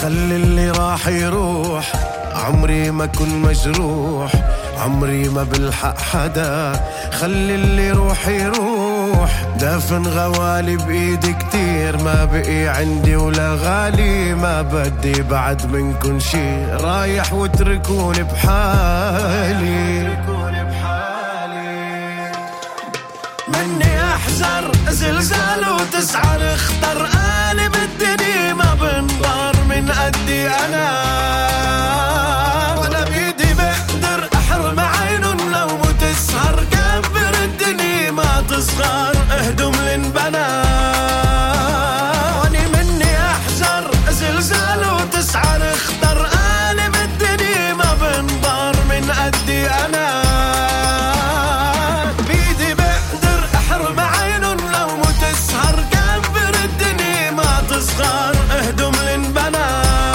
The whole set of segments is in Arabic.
خلي اللي راح يروح، عمري ما كن مجروح، عمري ما بلحق حدا. خلي اللي روح يروح، دافن غوالي بإيدي كتير، ما بقي عندي ولا غالي. ما بدي بعد منكن شي، رايح واتركوني بحالي. مني احذر زلزال وتسعر، اختر قالب الدنيا ما بنضر من قدي انا. وانا بيدي بقدر احرم عينن لو متسهر، كبر الدنيا ما تصغر، اهدم لنبنى. واني مني احذر زلزال وتسعر، اختر قالب الدنيا ما بنضر من قدي انا. اهدم لنبنى.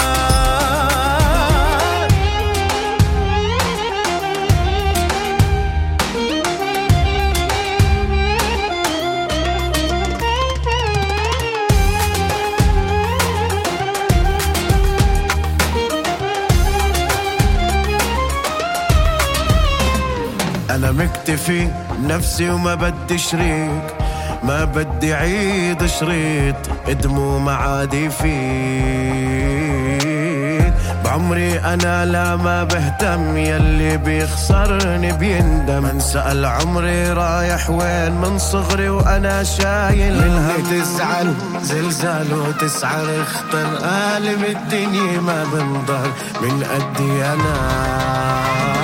انا مكتفي نفسي وما بدي شريك، ما بدي عيد شريط دموع عادي فيه. بعمري انا لا ما بهتم، يلي بيخسرني بيندم. انسأل عمري رايح وين من صغري وانا شايل منها. تزعل زلزال وتسعر، اختر قالب الدنيا ما بنضل من قدي انا.